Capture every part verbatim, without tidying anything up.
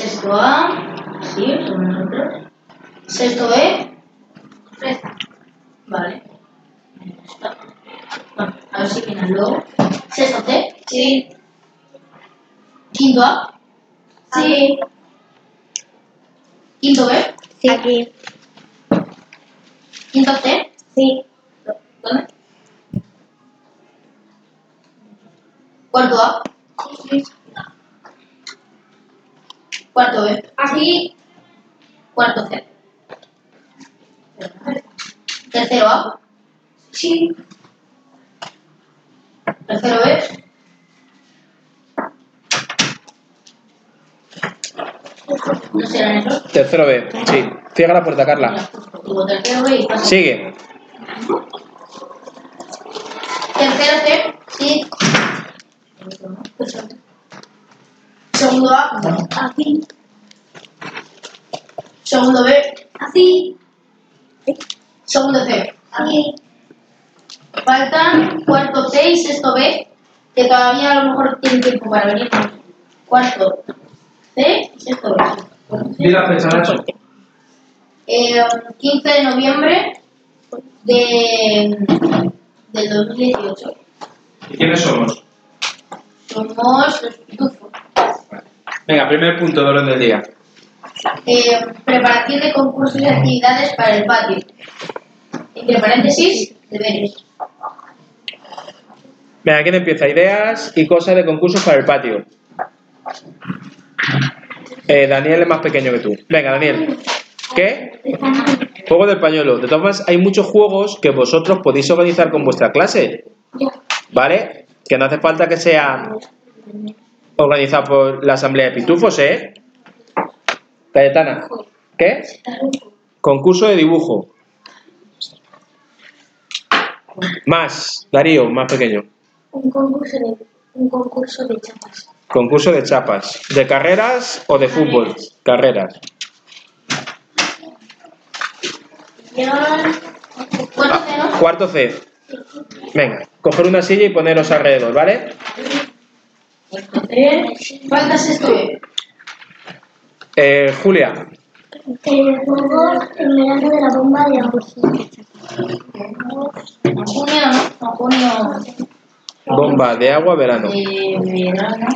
Sexto A, sí, somos nosotros. Sexto B, fresa. Vale. Bueno, a ver si viene luego. Sexto C, sí. Quinto A, sí. Quinto B, Sí. Aquí. Quinto C, Sí. ¿dónde? Cuarto A, sí. Cuarto B, aquí. Cuarto C. Tercero A, sí. Tercero B. ¿No serán esos? Tercero B, sí. Cierra la puerta, Carla. Digo, tercero B y paso. Sigue. Tercero C, sí. Segundo A, aquí. Segundo B, así. Segundo C, aquí. Faltan cuarto C y sexto B, que todavía a lo mejor tienen tiempo para venir. Cuarto C y sexto B. Di la fecha, Nacho. Eh, quince de noviembre de, del dos mil dieciocho. ¿Y quiénes somos? Somos los pitufos. Venga, primer punto de orden del día. Eh, preparación de concursos y actividades para el patio. Entre paréntesis, deberes. Venga, ¿quién empieza? Ideas y cosas de concursos para el patio. Eh, Daniel es más pequeño que tú. Venga, Daniel. ¿Qué? Juego del pañuelo. De todas maneras, hay muchos juegos que vosotros podéis organizar con vuestra clase. ¿Vale? Que no hace falta que sea organizado por la asamblea de pitufos, ¿eh? Cayetana. ¿Qué? Concurso de dibujo. Más. Darío, más pequeño. Un concurso de, un concurso de chapas. Concurso de chapas. ¿De carreras o de fútbol? Carreras. Cuarto C, ¿no? Cuarto C. Venga, coger una silla y poneros alrededor, ¿vale? Cuarto C. Falta sexto B. Eh, Julia. El juego en verano de la bomba de agua. Junio, ¿no? No, junio. Bomba de agua, verano. De verano.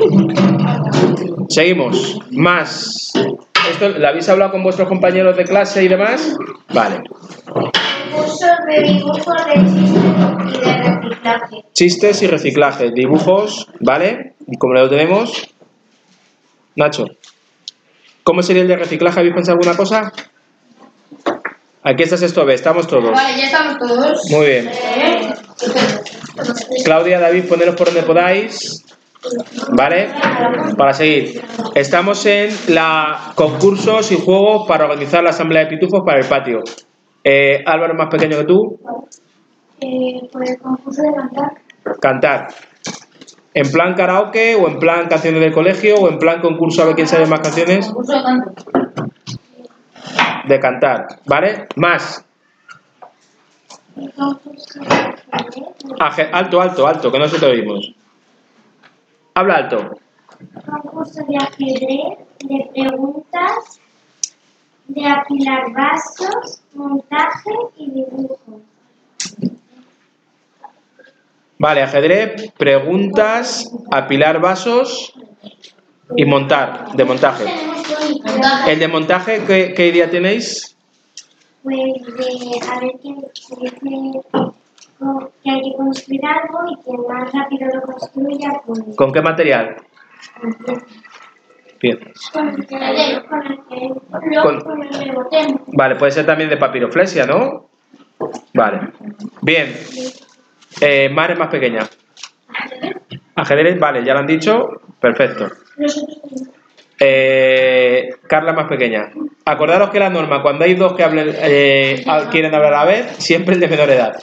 Seguimos. Más. ¿Esto lo habéis hablado con vuestros compañeros de clase y demás? Vale. Curso de dibujo de chistes y de reciclaje. Chistes y reciclaje. Dibujos, ¿vale? ¿Y cómo lo tenemos? Nacho. ¿Cómo sería el de reciclaje? ¿Habéis pensado alguna cosa? Aquí está sexto B, estamos todos. Vale, ya estamos todos. Muy bien. Eh, Claudia, David, poneros por donde podáis. ¿Vale? Para seguir. Estamos en la concursos y juegos para organizar la asamblea de pitufos para el patio. Eh, Álvaro es más pequeño que tú. Eh, por el concurso de cantar. Cantar. ¿En plan karaoke o en plan canciones del colegio o en plan concurso a ver quién sabe más canciones? Concurso de canto. De cantar, ¿vale? Más. El concurso de Aje- alto, alto, alto, que no se te oímos. Habla alto. concurso de ajedrez, de preguntas, de apilar vasos, montaje y dibujo. Vale, ajedrez, preguntas, apilar vasos y montar, de montaje. Montaje. El de montaje, ¿qué, qué idea tenéis? Pues de a ver quién se dice co- que hay que construir algo y quien más rápido lo construya, pues ¿Con qué material? Bien. con el que con el que luego Con- con el que votemos. Vale, puede ser también de papiroflexia, ¿no? Vale. Bien. Eh, Mar es más pequeña. Ajedrez, vale, ya lo han dicho. Perfecto. Nosotros Eh, Carla más pequeña. Acordaros que la norma, cuando hay dos que hablen, eh, a- quieren hablar a la vez, siempre el de menor edad.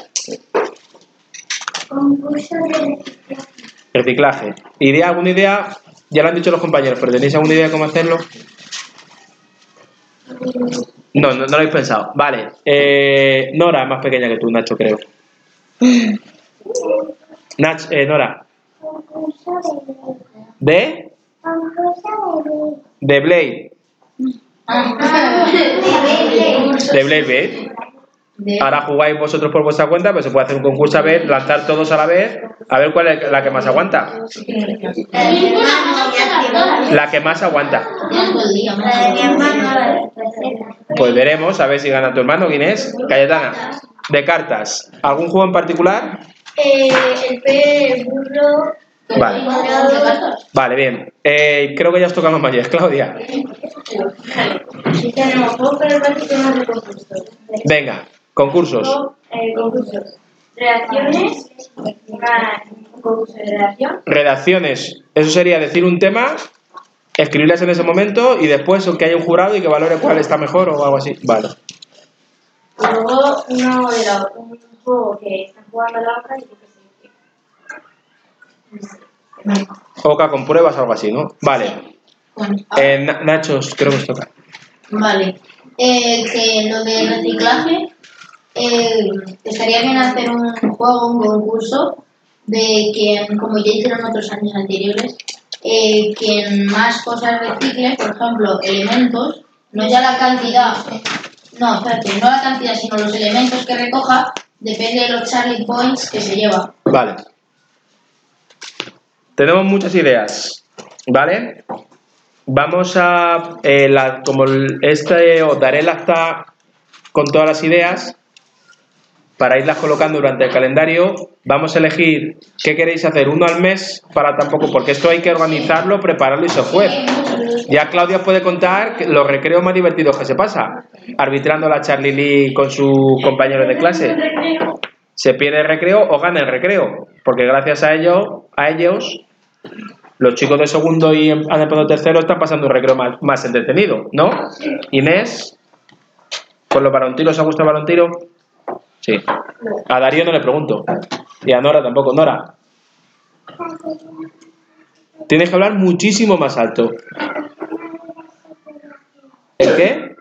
concurso de Reciclaje. ¿Idea, alguna idea? Ya lo han dicho los compañeros, pero ¿tenéis alguna idea de cómo hacerlo? No, no, no lo habéis pensado. Vale. Eh, Nora es más pequeña que tú, Nacho, creo. Nach, eh, Nora. concurso de ¿De? De Blade. De Blade Blade. Ahora jugáis vosotros por vuestra cuenta, pero se puede hacer un concurso a ver, lanzar todos a la vez, a ver cuál es la que más aguanta. La que más aguanta. Pues veremos, a ver si gana tu hermano, ¿quién es? Cayetana. De cartas. ¿Algún juego en particular? Eh, el P, el burro. Vale. Vale, bien. Eh, creo que ya os tocamos mayores, Claudia. Sí tenemos juegos, pero parece que más de concursos. Venga, concursos. Eh, concursos. Redacciones. Un concurso de redacción. Redacciones. Eso sería decir un tema, escribirlas en ese momento y después que haya un jurado y que valore cuál está mejor o algo así. Vale. Y luego uno de la, un juego que están jugando la otra y yo que sé. Oca con pruebas, algo así, ¿no? Vale. Eh, Na- Nachos, creo que os toca. Vale. Eh, que lo de reciclaje, eh, estaría bien hacer un juego, un concurso de quien, como ya hicieron otros años anteriores, eh, quien más cosas recicle, por ejemplo, elementos, no ya la cantidad, no, espérate, no la cantidad, sino los elementos que recoja, depende de los Charlie Points que se lleva. Vale. Tenemos muchas ideas, ¿vale? Vamos a, eh, la, como el- este, os daré el acta con todas las ideas para irlas colocando durante el calendario. Vamos a elegir qué queréis hacer, uno al mes, para tampoco, porque esto hay que organizarlo, prepararlo y ser juez. Ya Claudia puede contar que los recreos más divertidos que se pasa, arbitrando la Charlie Lee con sus compañeros de clase. Se pierde el recreo o gana el recreo, porque gracias a ellos, a ellos, los chicos de segundo y han empezado tercero están pasando un recreo más, más entretenido, ¿no? Inés, ¿con los balontiros os ha gustado el balontiro? Sí. A Darío no le pregunto. Y a Nora tampoco. Nora, tienes que hablar muchísimo más alto. ¿El qué?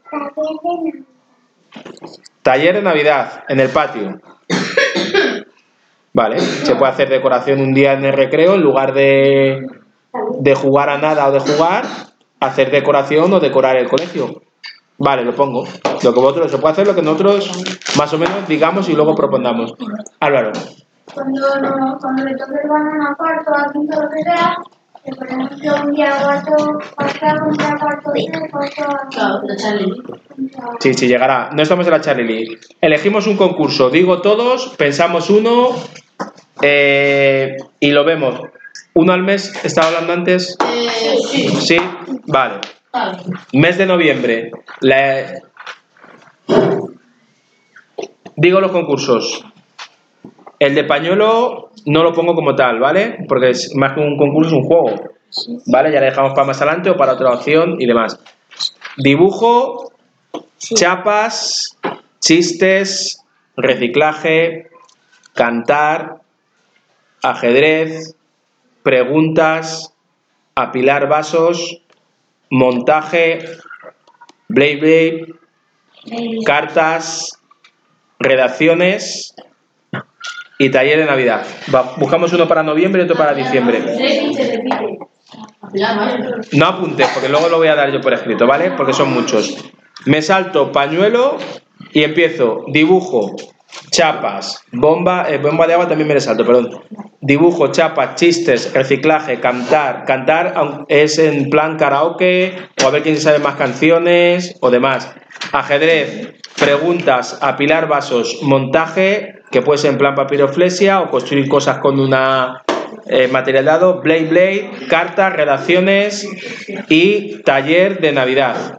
Taller de Navidad, en el patio. Vale, se puede hacer decoración un día en el recreo, en lugar de, de jugar a nada o de jugar, hacer decoración o decorar el colegio. Vale, lo pongo. Lo que vosotros, se puede hacer lo que nosotros más o menos digamos y luego propongamos. Álvaro. Cuando, no, cuando le toque el balón a cuarto, a quinto, lo que sea, le ponemos un día a cuarto, cuarto, un día a cuarto, tres, cuarto a... Claro, la Charlie. Sí, sí, llegará. No estamos en la Charlie Lee. Elegimos un concurso. Digo todos, pensamos uno eh, y lo vemos. ¿Uno al mes? ¿Estaba hablando antes? Eh, sí. Sí, vale. Vale. Mes de noviembre. La... Digo los concursos. El de pañuelo no lo pongo como tal, ¿vale? Porque es más que un concurso, es un juego. ¿Vale? Ya le dejamos para más adelante o para otra opción y demás. Dibujo, chapas, chistes, reciclaje, cantar, ajedrez, preguntas, apilar vasos, montaje, Blade Blade, cartas, redacciones y taller de Navidad. Va, buscamos uno para noviembre y otro para diciembre. No apuntes, porque luego lo voy a dar yo por escrito, ¿vale? Porque son muchos. Me salto pañuelo y empiezo dibujo, chapas, bomba, eh, bomba de agua también me le salto, perdón. Dibujo, chapas, chistes, reciclaje, cantar. Cantar es en plan karaoke o a ver quién sabe más canciones o demás. Ajedrez, preguntas, apilar vasos, montaje, que puede ser en plan papiroflexia o construir cosas con una eh, material dado, Blade Blade, cartas, redacciones y taller de Navidad.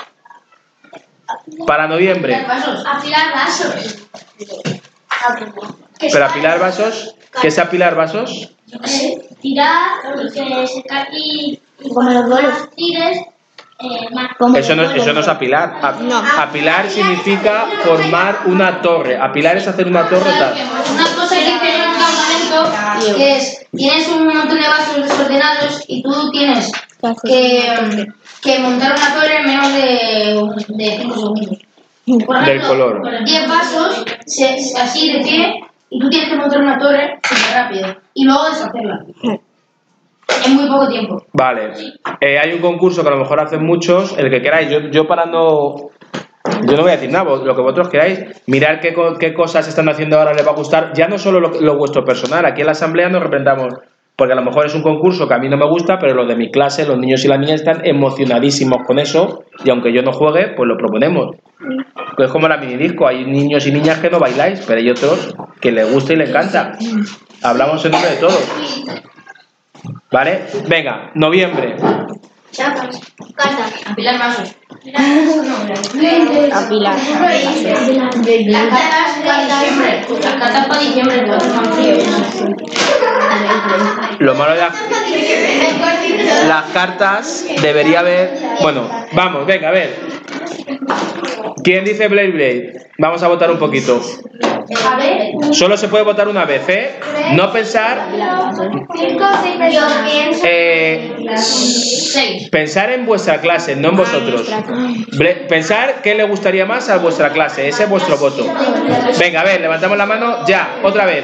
Para noviembre. Apilar vasos. Pero apilar vasos, ¿qué es apilar vasos? Eh, tirar, que se cae y, y como los bolos tires, eh, más. Eso no, eso no es apilar. A- Apilar significa formar una torre. Apilar es hacer una torre tal. Una cosa que hice en un campamento que es, tienes un montón de vasos desordenados y tú tienes que, que montar una torre en menos de, de cinco segundos. Por ejemplo, Del color. diez vasos se, así de pie y tú tienes que montar una torre súper rápido y luego deshacerla. En muy poco tiempo. Vale. Eh, hay un concurso que a lo mejor hacen muchos, el que queráis. Yo, yo para no... Yo no voy a decir nada, lo que vosotros queráis. Mirar qué, qué cosas están haciendo ahora, les va a gustar. Ya no solo lo, lo vuestro personal, aquí en la asamblea nos representamos. Porque a lo mejor es un concurso que a mí no me gusta, pero los de mi clase, los niños y las niñas están emocionadísimos con eso. Y aunque yo no juegue, pues lo proponemos. Pues es como la minidisco. Hay niños y niñas que no bailáis, pero hay otros que les gusta y les encanta. Hablamos en nombre de todos. ¿Vale? Venga, noviembre. Chapas. Cartas. Apilar vasos. Apilar. Las cartas para diciembre. Las cartas para diciembre, cuando están fríos. Lo malo de las, las cartas debería haber... Bueno, vamos, venga, a ver. ¿Quién dice Blade Blade? Vamos a votar un poquito. A ver. Solo se puede votar una vez, ¿eh? No pensar... Cinco, seis personas. Eh, Seis. pensar en vuestra clase, no en vosotros. Ble- Pensar qué le gustaría más a vuestra clase. Ese es vuestro voto. Venga, a ver, levantamos la mano. Ya, otra vez.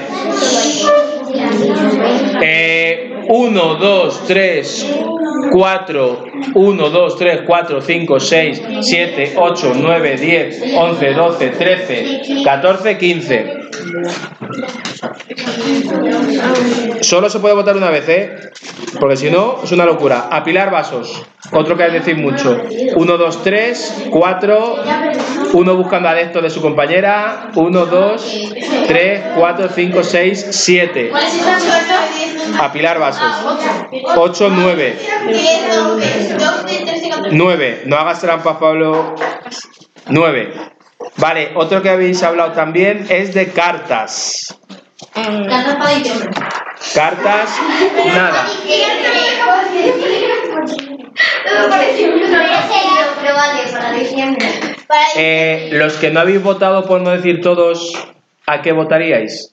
Eh, uno, dos, tres, cuatro, uno, dos, tres, cuatro, cinco, seis, siete, ocho, nueve, diez, once, doce, trece, catorce, quince. Solo se puede votar una vez, ¿eh? Porque si no, es una locura. Apilar vasos. Otro que hay que decir mucho. uno, dos, tres, cuatro. Uno buscando adeptos de su compañera. uno, dos, tres, cuatro, cinco, seis, siete. ¿Cuál es el suelto? Apilar vasos. ocho, nueve. diez, once, doce, trece, catorce. nueve. No hagas trampas, Pablo. nueve. Vale, otro que habéis hablado también es de cartas. Cartas para diciembre. Cartas, nada. Todo para diciembre. Pero vale, para diciembre. Para Eh, los que no habéis votado, por no decir todos, ¿a qué votaríais?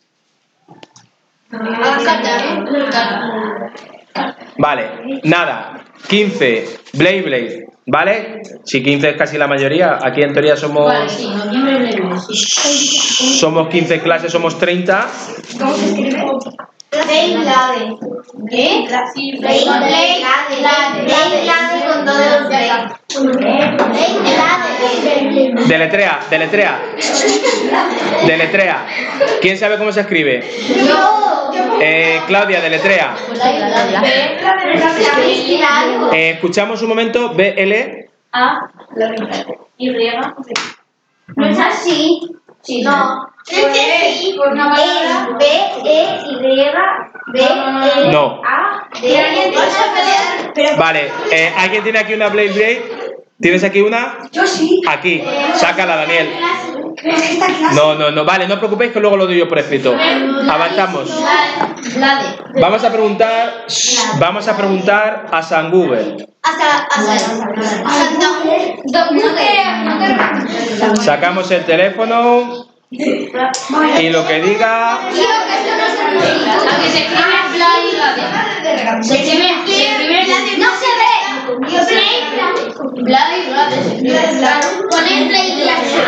Vale, nada. quince, Blade Blade. ¿Vale? Si quince es casi la mayoría, aquí en teoría somos Vale, sí, noviembre, noviembre. somos quince clases, somos treinta. ¿Cómo se escribe? Beyblade. ¿Qué? Sí, Beyblade. Beyblade con todos los Beyblade. Deletrea, deletrea. Deletrea. ¿Quién sabe cómo se escribe? Yo. Eh, Claudia, deletrea. Eh, escuchamos un momento. B L. A, Y, No es así. sí, No. Es así. Por una palabra. Es B, E, Y, B, E, No. A, D. Vale, eh, ¿alguien tiene aquí una Blade Blade? ¿Tienes aquí una? Yo sí. Aquí. Sácala, Daniel. Es que esta clase. No, no, no. Vale, no os preocupéis que luego lo doy yo por escrito. Avanzamos. Blade. Vamos a preguntar. shh, Vamos a preguntar a San Google. Hasta, hasta, hasta. Sacamos el teléfono y lo que diga. A que se escribe Blade. Se escribe, se escribe. No se ve. Blade, Blade. Se escribe Blade. Poner play.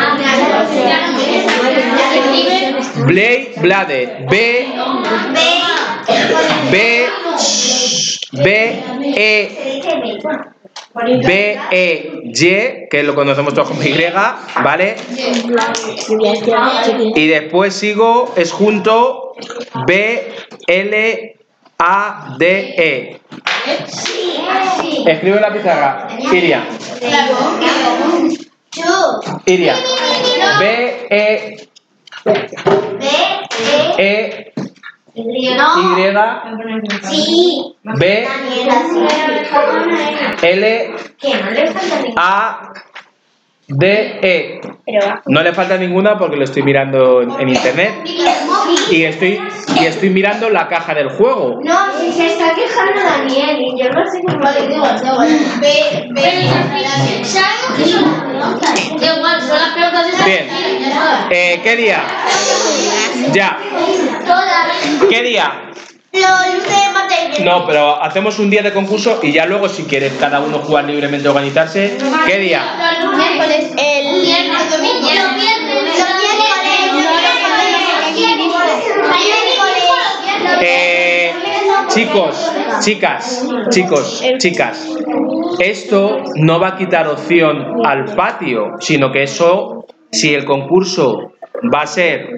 Se escribe. Blade Blade. B. B. B. E. B. E. Y. Que lo conocemos todos como Y. ¿Vale? Y después sigo. Es junto. B. L. A. D. E. Escribe en la pizarra. Iria. Iria. B. E. E. Y. Sí. B. L. Que no le falta ningún. A. D. E. Pero No le falta ninguna porque lo estoy mirando en, en internet. Y estoy, y estoy mirando la caja del juego. no, si se está quejando Daniel y yo no sé cómo Vale, da igual, da igual. Ve, ve, ¿Sabes qué son? Da igual, son las pelotas esas. Bien. Eh, ¿Qué día? Ya. todas. ¿Qué día? Los de material. No, pero hacemos un día de concurso y ya luego si quieres cada uno jugar libremente, organizarse. ¿Qué día? Los miércoles. El viernes, domingo. Los viernes. Los miércoles. Los miércoles. Eh, chicos, chicas, chicos, chicas, esto no va a quitar opción al patio, sino que eso, si el concurso va a ser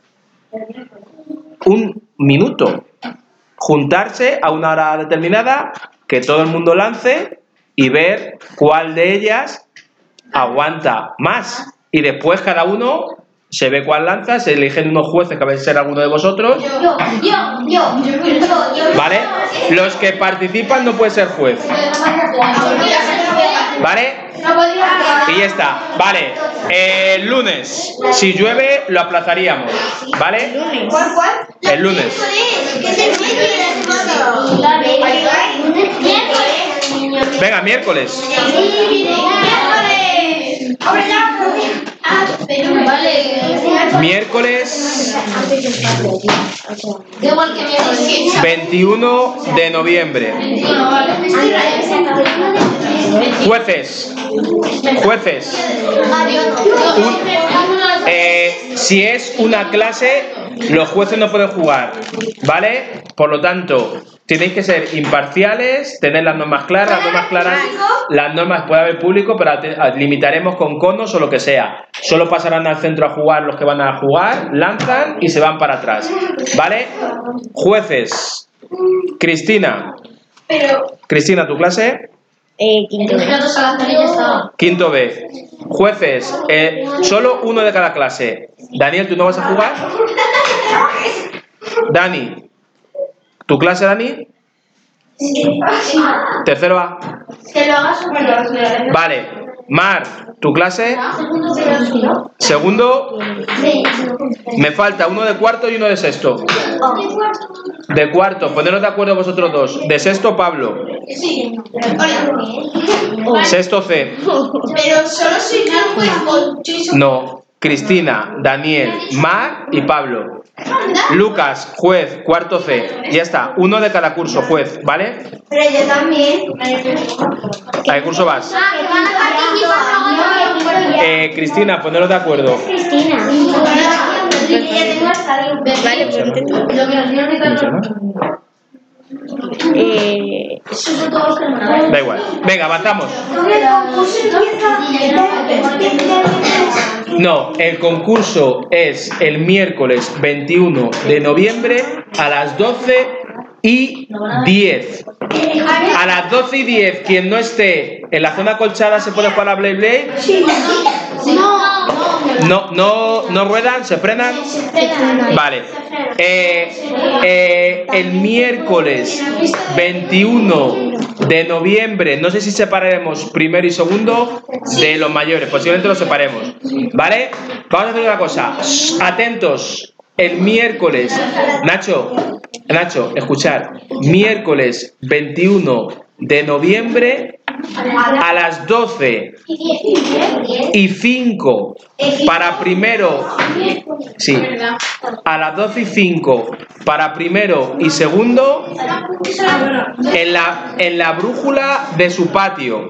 un minuto, juntarse a una hora determinada, que todo el mundo lance y ver cuál de ellas aguanta más. Y después cada uno se ve cuál lanza, se eligen unos jueces que a veces será alguno de vosotros. Yo, yo, yo, yo, yo. ¿Vale? Los que participan no puede ser juez. ¿Vale? Y ya está. Vale. El lunes, si llueve, lo aplazaríamos. ¿Vale? ¿Cuál, cuál? El lunes. Venga, miércoles. Miércoles Igual que miércoles. veintiuno de noviembre. Jueces. Jueces. Un- eh, si es una clase, los jueces no pueden jugar, ¿vale? Por lo tanto, tenéis que ser imparciales, tener las normas claras, las normas claras, las normas puede haber público, pero te- limitaremos con conos o lo que sea. Solo pasarán al centro a jugar los que van a jugar, lanzan y se van para atrás, ¿vale? Jueces. Cristina. Pero. Cristina, ¿tu clase? Eh, quinto. Entre dos a la tarde ya está. Quinto B. Jueces, eh, solo uno de cada clase. Daniel, ¿tú no vas a jugar? Dani. ¿Tu clase, Dani? Tercero A. Que lo hagas o no. Vale. Mar, ¿tu clase? Segundo, pero Segundo. Me falta uno de cuarto y uno de sexto. De cuarto, poneros de acuerdo vosotros dos. De sexto, Pablo. Sí. Sexto C. Pero solo soy yo juez con Chuiso. No. Cristina, Daniel, Mar y Pablo. Lucas, juez, cuarto C. Ya está, uno de cada curso, juez, ¿vale? Pero yo también. ¿A qué curso vas? Eh, Cristina, poneros de acuerdo. Cristina. Vale, pues intento. Lo que nos dieron de ¿Cómo se llama? Eh, Eso son todos los que no. Da igual. Venga, avanzamos. No, el concurso es el miércoles veintiuno de noviembre a las doce y diez. A las doce y diez, quien no esté en la zona colchada se puede jugar a Blade Blade. No, no, no ruedan, se frenan. Vale. Eh, eh, el miércoles veintiuno de noviembre, no sé si separaremos primero y segundo de los mayores, posiblemente los separemos. ¿Vale? Vamos a hacer una cosa. Atentos. El miércoles, Nacho, Nacho, escuchar. Miércoles veintiuno de noviembre a las doce y cinco para primero, sí, a las doce y cinco para primero y segundo en la, en la brújula de su patio.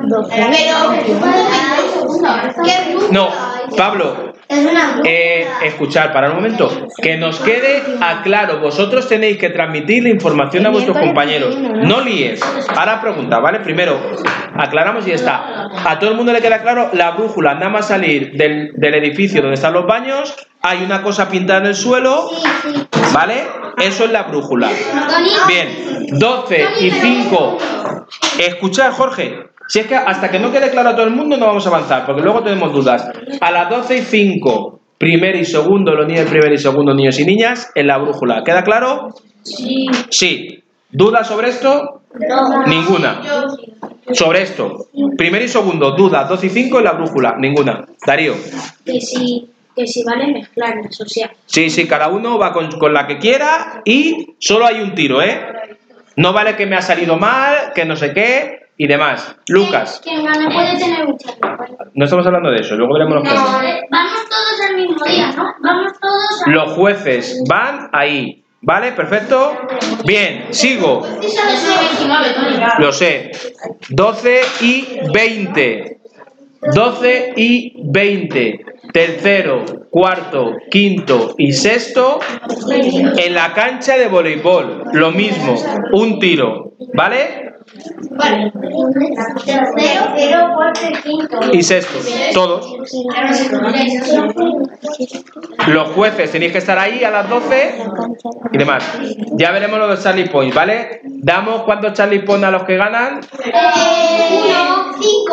No, Pablo, eh, escuchar, para un momento, que nos quede a claro, vosotros tenéis que transmitir la información a vuestros compañeros, no líes. Ahora pregunta, ¿vale? Primero, aclaramos y ya está. A todo el mundo le queda claro, la brújula, nada más salir del, del edificio donde están los baños, hay una cosa pintada en el suelo, ¿vale? Eso es la brújula. Bien, doce y cinco. Escuchar, Jorge. Si es que hasta que no quede claro a todo el mundo no vamos a avanzar, porque luego tenemos dudas. A las doce y cinco, primero y segundo, los niños primero y segundo, niños y niñas, en la brújula. ¿Queda claro? Sí. Sí. ¿Dudas sobre esto? No. Ninguna. Sobre esto. Primero y segundo, dudas, doce y cinco en la brújula. Ninguna. Darío. Que si, que si vale mezclarlas, o sea. Sí, sí, cada uno va con, con la que quiera y solo hay un tiro, ¿eh? No vale que me ha salido mal, que no sé qué y demás. Lucas. Quien gane puede tener muchas. No estamos hablando de eso, luego veremos los premios. Vamos todos el mismo día, ¿no? Vamos todos a... Los jueces van ahí, ¿vale? Perfecto. Bien, sigo. Lo sé. doce y veinte. doce y veinte. tercero, cuarto, quinto y sexto en la cancha de voleibol. Lo mismo, un tiro, ¿vale? Vale. Tercero, cuarto y quinto. Y sexto, todos. Los jueces tenéis que estar ahí a las doce y demás. Ya veremos lo de Charlie Point, ¿vale? ¿Damos cuántos Charlie Point a los que ganan? Uno, cinco.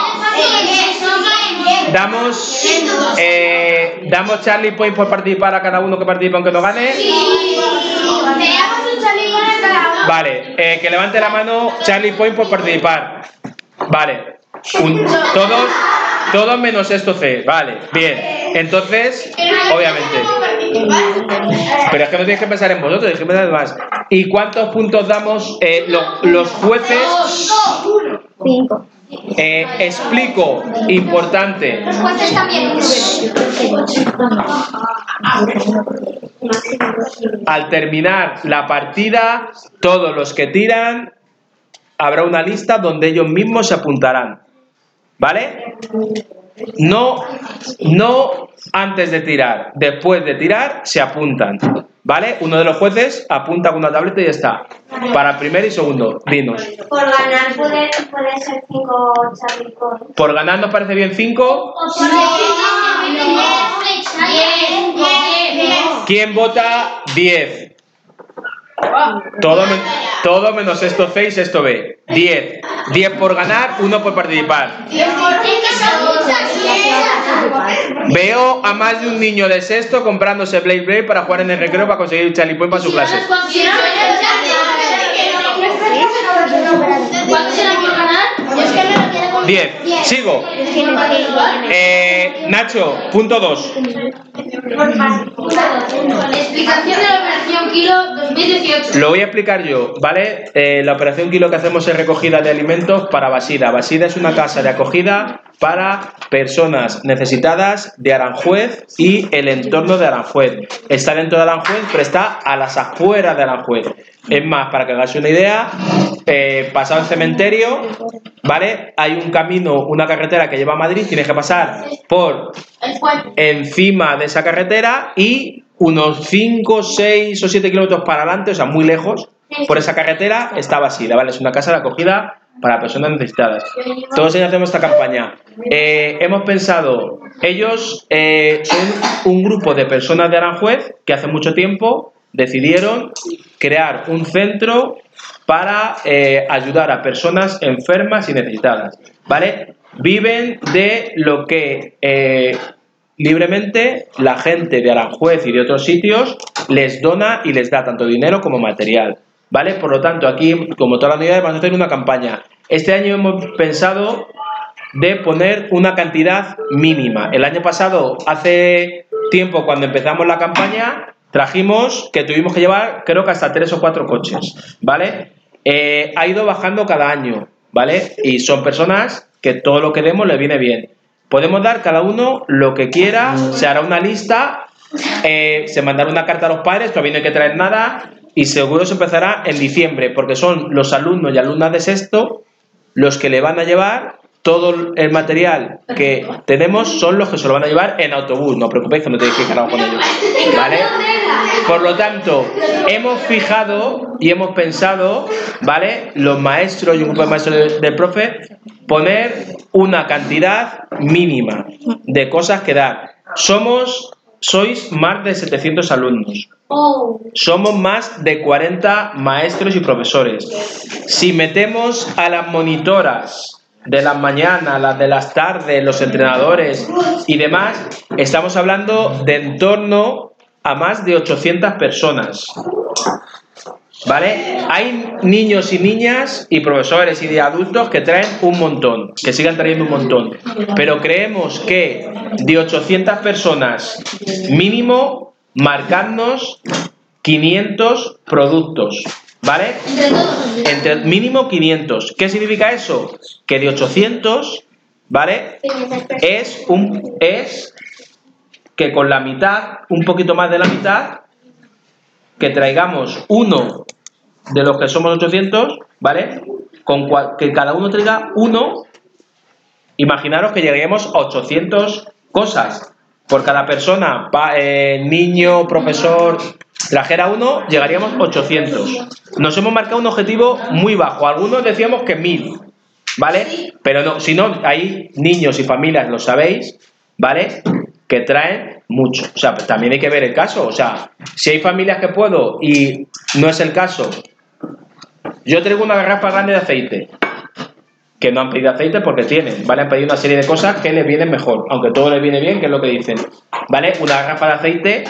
Damos, eh, damos Charlie Point por participar a cada uno que participe aunque no gane. Vale, eh, que levante la mano Charlie Point por participar. Vale, Un- todos, todos menos esto C. Vale, bien. Entonces, obviamente. Pero es que no tienes que pensar en vosotros, tienes que pensar en más. ¿Y cuántos puntos damos eh, lo- los jueces? Cinco. Eh, explico, importante. Los jueces también. Al terminar la partida, todos los que tiran, habrá una lista donde ellos mismos se apuntarán. ¿Vale? No, no antes de tirar, después de tirar se apuntan. ¿Vale? Uno de los jueces apunta con una tableta y ya está. Para primer y segundo, dinos. Por ganar puede, puede ser cinco Charlie Point. Por ganar nos parece bien cinco. ¿Quién vota diez? Todo, men- todo menos esto C y esto B. diez. diez por ganar, uno por participar. Veo a más de un niño de sexto comprándose Blade Blade para jugar en el recreo para conseguir Charlie Point para su clase. ¿Cuántos serán por ganar? diez. Sigo. Eh, Nacho, punto dos. Explicación de la operación Kilo dos mil dieciocho. Lo voy a explicar yo, ¿vale? Eh, la operación Kilo que hacemos es recogida de alimentos para Basida. Basida es una casa de acogida para personas necesitadas de Aranjuez y el entorno de Aranjuez. Está dentro de Aranjuez, pero está a las afueras de Aranjuez. Es más, para que hagáis una idea, eh, pasado el cementerio, ¿vale? Hay un camino, una carretera que lleva a Madrid, tienes que pasar por El cual. encima de esa carretera y unos cinco, seis o siete kilómetros para adelante, o sea, muy lejos, por esa carretera está Basida, ¿vale? Es una casa de acogida para personas necesitadas. Todos ellos hacemos esta campaña. Eh, hemos pensado, ellos eh, son un grupo de personas de Aranjuez que hace mucho tiempo decidieron crear un centro para eh, ayudar a personas enfermas y necesitadas, ¿vale? Viven de lo que eh, libremente la gente de Aranjuez y de otros sitios les dona y les da tanto dinero como material, ¿vale? Por lo tanto, aquí, como todas las unidades, vamos a hacer una campaña. Este año hemos pensado de poner una cantidad mínima. El año pasado, hace tiempo, cuando empezamos la campaña, trajimos que tuvimos que llevar, creo que hasta tres o cuatro coches, ¿vale? Eh, ha ido bajando cada año, ¿vale? Y son personas que todo lo que demos les viene bien. Podemos dar cada uno lo que quiera, se hará una lista, eh, se mandará una carta a los padres, todavía no hay que traer nada y seguro se empezará en diciembre, porque son los alumnos y alumnas de sexto los que le van a llevar todo el material que tenemos, son los que se lo van a llevar en autobús. No os preocupéis que no tenéis que ir cargado con ellos, ¿vale? Por lo tanto, hemos fijado y hemos pensado, ¿vale? Los maestros y un grupo de maestros del de profe, poner una cantidad mínima de cosas que dar. Somos, sois más de setecientos alumnos. Oh. Somos más de cuarenta maestros y profesores. Si metemos a las monitoras de las mañanas, las de las tardes, los entrenadores y demás, estamos hablando de en torno a más de ochocientas personas, ¿vale? Hay niños y niñas y profesores y de adultos que traen un montón, que sigan trayendo un montón, pero creemos que de ochocientas personas mínimo marcarnos quinientos productos, ¿vale? Entre todos. Entre mínimo quinientos. ¿Qué significa eso? Que de ochocientos, ¿vale? Es un es que con la mitad, un poquito más de la mitad, que traigamos uno de los que somos ochocientos, ¿vale? Con cua- que cada uno traiga uno. Imaginaros que lleguemos a ochocientas cosas. por cada persona, pa, eh, niño, profesor, trajera uno, llegaríamos a ochocientos. Nos hemos marcado un objetivo muy bajo. Algunos decíamos que mil, ¿vale? Pero no, si no, hay niños y familias, lo sabéis, ¿vale? Que traen mucho. O sea, también hay que ver el caso. O sea, si hay familias que puedo y no es el caso. Yo traigo una garrafa grande de aceite, que no han pedido aceite porque tienen, ¿vale? Han pedido una serie de cosas que les vienen mejor, aunque todo les viene bien, que es lo que dicen, ¿vale? Una garrafa de aceite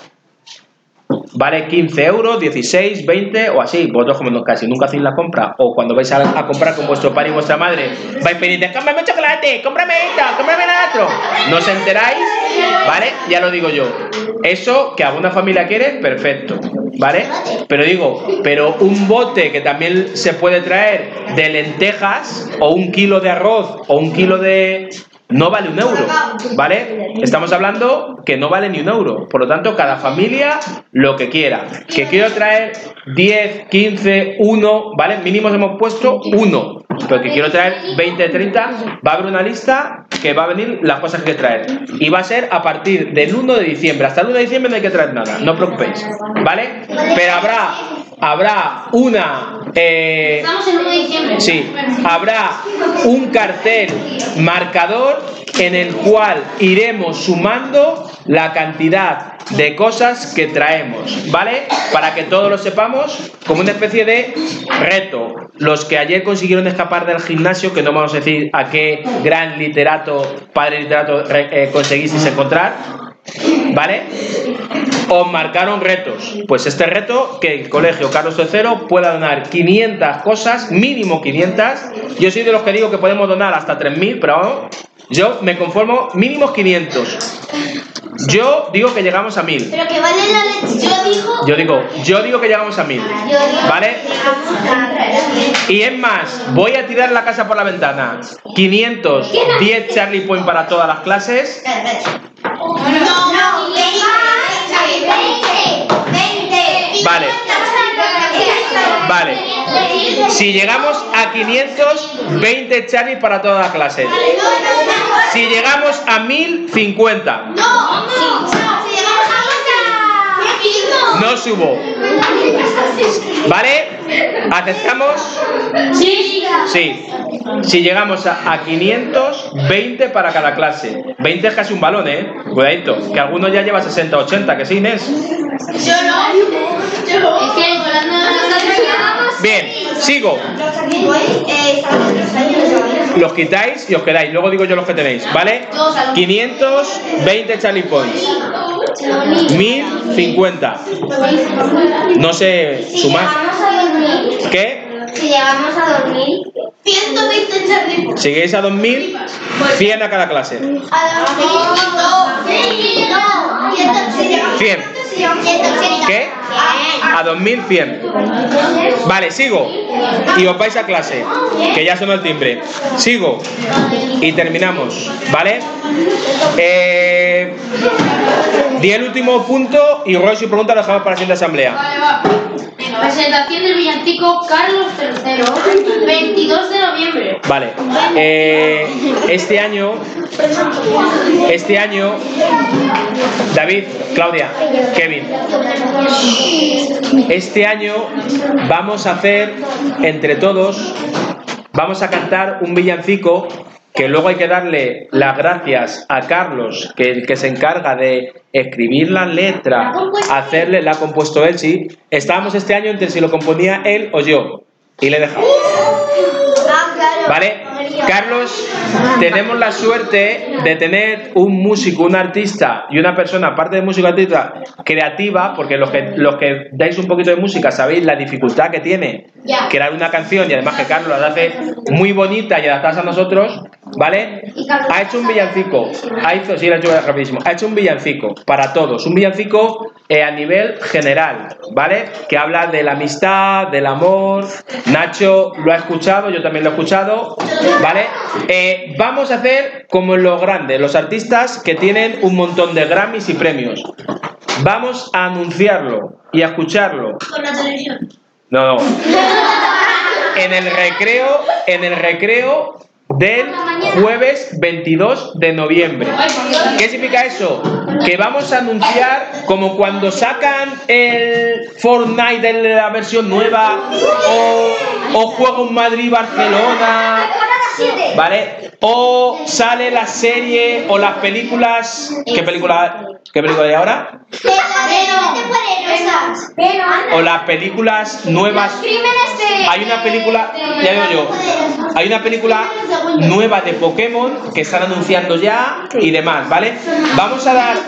vale quince euros, dieciséis, veinte o así. Vosotros como no, casi nunca hacéis la compra, o cuando vais a, a comprar con vuestro padre y vuestra madre, vais pendientes, cómprame chocolate, cómprame esto, cómprame el otro. No os enteráis, ¿vale? Ya lo digo yo. Eso que alguna familia quiere, perfecto, ¿vale? Pero digo, pero un bote que también se puede traer de lentejas, o un kilo de arroz, o un kilo de... no vale un euro, ¿vale? Estamos hablando que no vale ni un euro. Por lo tanto, cada familia lo que quiera. Que quiero traer diez, quince, uno, ¿vale? Mínimos hemos puesto uno. Pero que quiero traer veinte, treinta, va a haber una lista que va a venir las cosas que hay que traer. Y va a ser a partir del uno de diciembre. Hasta el uno de diciembre no hay que traer nada, no os preocupéis, ¿vale? Pero habrá, habrá una... Eh, Estamos en uno de diciembre. Sí, habrá un cartel marcador en el cual iremos sumando la cantidad de cosas que traemos, ¿vale? Para que todos lo sepamos, como una especie de reto. Los que ayer consiguieron escapar del gimnasio, que no vamos a decir a qué gran literato, padre literato eh, conseguisteis encontrar, ¿vale? Os marcaron retos. Pues este reto, que el colegio Carlos tercero pueda donar quinientas cosas, mínimo quinientas. Yo soy de los que digo que podemos donar hasta tres mil, pero vamos, yo me conformo mínimo quinientos. Yo digo que llegamos a mil. Pero que vale la leche. Yo digo. Yo digo, yo digo que llegamos a mil. ¿Vale? Y es más, voy a tirar la casa por la ventana. quinientos, diez Charlie Point para todas las clases. No, no, veinte. Vale. Vale. Si llegamos a quinientos, veinte Charlie para todas las clases. Si llegamos a mil, cincuenta. No, no, si llegamos a No subo. ¿Vale? ¿Aceptamos? Sí. Sí. Si llegamos a, a quinientos, veinte para cada clase. veinte es casi un balón, ¿eh? Cuidadito, que alguno ya lleva sesenta, ochenta, ¿que sí, Inés? Yo no. Yo. Es que Nicolás no. Bien, sigo. Los quitáis y os quedáis. Luego digo yo los que tenéis, ¿vale? quinientos, veinte Charlie Points. mil, cincuenta. No sé sumar. ¿Qué? Si llegamos a dos mil, ciento veinte Charlie Points. Si llegáis a dos mil, cien a cada clase. A dos mil, no, cien. ¿Qué? A dos mil cien. Vale, sigo. Y os vais a clase, que ya sonó el timbre. Sigo. Y terminamos, ¿vale? Eh, di el último punto y ruego si pregunta lo dejamos para la siguiente asamblea. Vale, va. Presentación del villancico Carlos tercero, veintidós de noviembre. Vale. Eh, este año, este año, David, Claudia, Kevin, este año vamos a hacer entre todos, vamos a cantar un villancico que luego hay que darle las gracias a Carlos, que el que se encarga de escribir la letra, hacerle, la ha compuesto él, sí. Estábamos este año entre si lo componía él o yo, y le dejamos. ¿Vale? Carlos, tenemos la suerte de tener un músico, un artista y una persona, aparte de músico artista, creativa, porque los que, los que dais un poquito de música sabéis la dificultad que tiene crear una canción, y además que Carlos la hace muy bonita y adaptarse a nosotros, ¿vale? Ha hecho un villancico, ha hecho, sí, lo ha hecho rapidísimo, ha hecho un villancico para todos, un villancico eh, a nivel general, ¿vale? Que habla de la amistad, del amor. Nacho lo ha escuchado, yo también lo he escuchado, ¿vale? Eh, vamos a hacer como en los grandes, los artistas que tienen un montón de Grammys y premios. Vamos a anunciarlo y a escucharlo. Con la televisión. No, no. En el recreo, en el recreo del jueves veintidós de noviembre. ¿Qué significa eso? Que vamos a anunciar como cuando sacan el Fortnite de la versión nueva o, o juega un Madrid-Barcelona, ¿vale? O sale la serie o las películas. ¿Qué película, qué película hay ahora? O las películas nuevas. Hay una película, ya digo yo, hay una película nueva de Pokémon que están anunciando ya y demás, ¿vale? Vamos a dar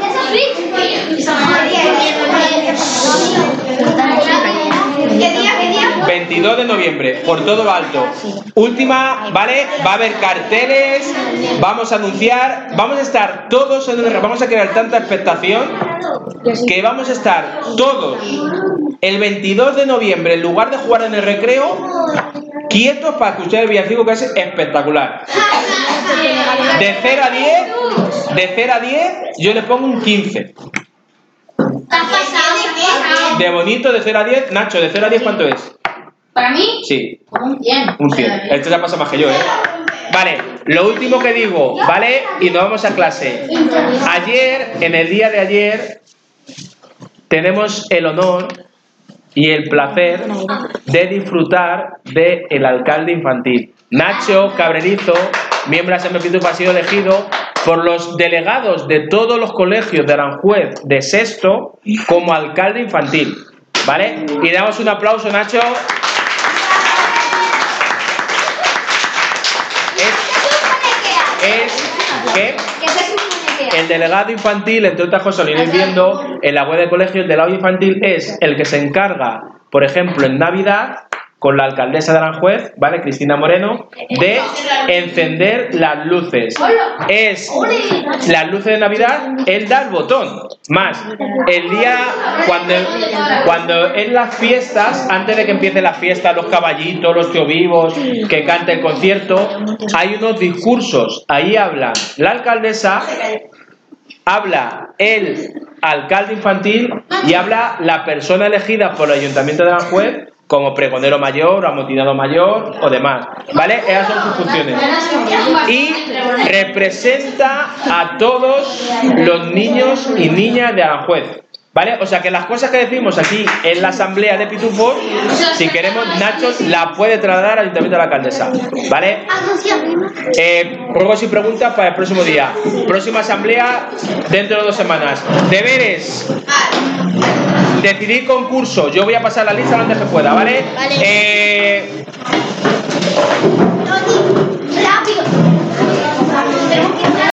veintidós de noviembre, por todo lo alto. Última, ¿vale? Va a haber carteles, vamos a anunciar, vamos a estar todos en el, vamos a crear tanta expectación que vamos a estar todos el veintidós de noviembre, en lugar de jugar en el recreo, quietos para escuchar el villancico, que es espectacular. De cero a diez, de cero a diez, yo le pongo un quince. De bonito, de cero a diez. Nacho, de cero a diez, ¿cuánto es? ¿Para mí? Sí. Un cien. Un cien. Esto ya pasa más que yo, ¿eh? Vale, lo último que digo, ¿vale? Y nos vamos a clase. Ayer, en el día de ayer, tenemos el honor y el placer de disfrutar del alcalde infantil. Nacho Cabrerizo, miembro de la Asamblea Pitufo, ha sido elegido por los delegados de todos los colegios de Aranjuez de sexto como alcalde infantil, ¿vale? Y damos un aplauso, Nacho. Es, es que el delegado infantil, entre otras cosas, lo iréis viendo en la web del colegio. El delegado infantil es el que se encarga, por ejemplo, en Navidad, con la alcaldesa de Aranjuez, ¿vale? Cristina Moreno, de encender las luces. Es las luces de Navidad, él da el botón. Más, el día, cuando, cuando en las fiestas, antes de que empiece la fiesta, los caballitos, los tíos vivos, que cante el concierto, hay unos discursos. Ahí habla la alcaldesa, habla el alcalde infantil y habla la persona elegida por el ayuntamiento de Aranjuez como pregonero mayor, amotinado mayor o demás, ¿vale? Esas son sus funciones. Y representa a todos los niños y niñas de Aranjuez, ¿vale? O sea que las cosas que decimos aquí en la asamblea de Pitufos, si queremos, Nacho la puede trasladar al ayuntamiento de la alcaldesa, ¿vale? Eh, ruegos y preguntas para el próximo día. Próxima asamblea dentro de dos semanas. Deberes. Decidir concurso. Yo voy a pasar la lista lo antes que pueda, ¿vale? Vale. Eh...